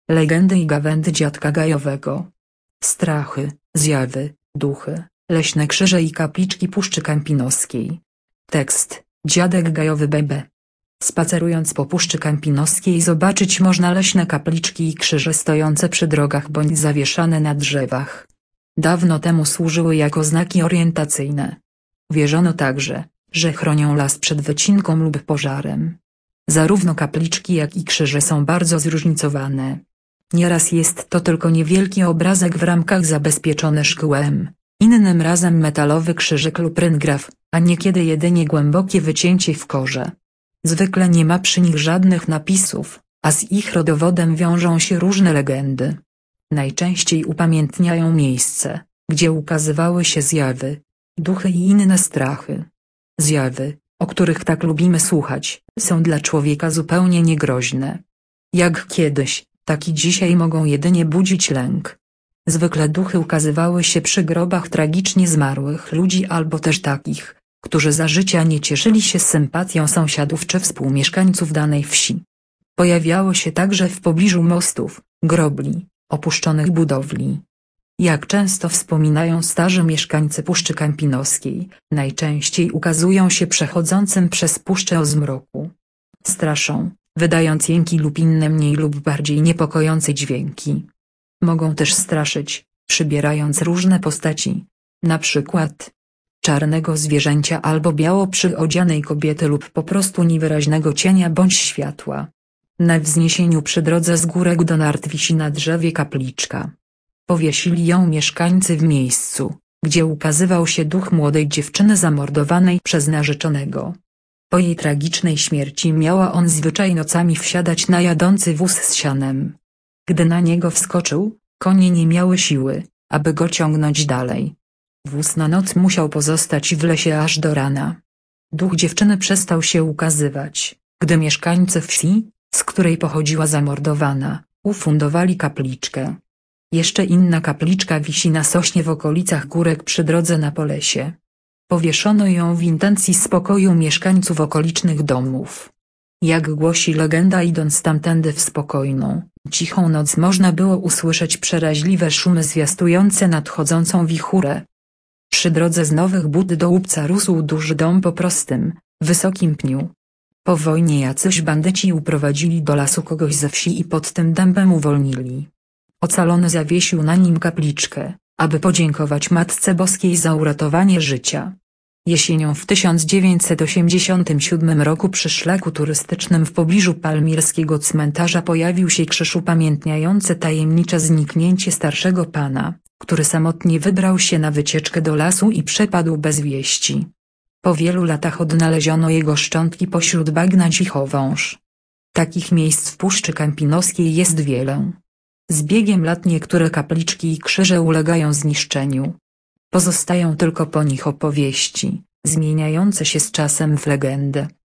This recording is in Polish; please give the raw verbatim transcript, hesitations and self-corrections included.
Legendy i gawędy dziadka gajowego. Strachy, zjawy, duchy, leśne krzyże i kapliczki Puszczy Kampinoskiej. Tekst: Dziadek gajowy B B. Spacerując po Puszczy Kampinoskiej zobaczyć można leśne kapliczki i krzyże stojące przy drogach bądź zawieszane na drzewach. Dawno temu służyły jako znaki orientacyjne. Wierzono także, że chronią las przed wycinką lub pożarem. Zarówno kapliczki jak i krzyże są bardzo zróżnicowane. Nieraz jest to tylko niewielki obrazek w ramkach zabezpieczony szkłem, innym razem metalowy krzyżyk lub ryngraf, a niekiedy jedynie głębokie wycięcie w korze. Zwykle nie ma przy nich żadnych napisów, a z ich rodowodem wiążą się różne legendy. Najczęściej upamiętniają miejsce, gdzie ukazywały się zjawy, duchy i inne strachy. Zjawy, o których tak lubimy słuchać, są dla człowieka zupełnie niegroźne. Jak kiedyś, tak i dzisiaj mogą jedynie budzić lęk. Zwykle duchy ukazywały się przy grobach tragicznie zmarłych ludzi albo też takich, którzy za życia nie cieszyli się sympatią sąsiadów czy współmieszkańców danej wsi. Pojawiały się także w pobliżu mostów, grobli, opuszczonych budowli. Jak często wspominają starzy mieszkańcy Puszczy Kampinoskiej, najczęściej ukazują się przechodzącym przez puszczę o zmroku. Straszą, wydając jęki lub inne mniej lub bardziej niepokojące dźwięki. Mogą też straszyć, przybierając różne postaci, na przykład czarnego zwierzęcia albo biało przyodzianej kobiety lub po prostu niewyraźnego cienia bądź światła. Na wzniesieniu przy drodze z górek do nart wisi na drzewie kapliczka. Powiesili ją mieszkańcy w miejscu, gdzie ukazywał się duch młodej dziewczyny zamordowanej przez narzeczonego. Po jej tragicznej śmierci miała on zwyczaj nocami wsiadać na jadący wóz z sianem. Gdy na niego wskoczył, konie nie miały siły, aby go ciągnąć dalej. Wóz na noc musiał pozostać w lesie aż do rana. Duch dziewczyny przestał się ukazywać, gdy mieszkańcy wsi, z której pochodziła zamordowana, ufundowali kapliczkę. Jeszcze inna kapliczka wisi na sośnie w okolicach górek przy drodze na Polesie. Powieszono ją w intencji spokoju mieszkańców okolicznych domów. Jak głosi legenda, idąc tamtędy w spokojną, cichą noc można było usłyszeć przeraźliwe szumy zwiastujące nadchodzącą wichurę. Przy drodze z Nowych Bud do Łupca rósł duży dom po prostym, wysokim pniu. Po wojnie jacyś bandyci uprowadzili do lasu kogoś ze wsi i pod tym dębem uwolnili. Ocalony zawiesił na nim kapliczkę, aby podziękować Matce Boskiej za uratowanie życia. Jesienią w tysiąc dziewięćset osiemdziesiątym siódmym roku przy szlaku turystycznym w pobliżu palmirskiego cmentarza pojawił się krzyż upamiętniający tajemnicze zniknięcie starszego pana, który samotnie wybrał się na wycieczkę do lasu i przepadł bez wieści. Po wielu latach odnaleziono jego szczątki pośród bagna Cichowąż. Takich miejsc w Puszczy Kampinoskiej jest wiele. Z biegiem lat niektóre kapliczki i krzyże ulegają zniszczeniu. Pozostają tylko po nich opowieści, zmieniające się z czasem w legendę.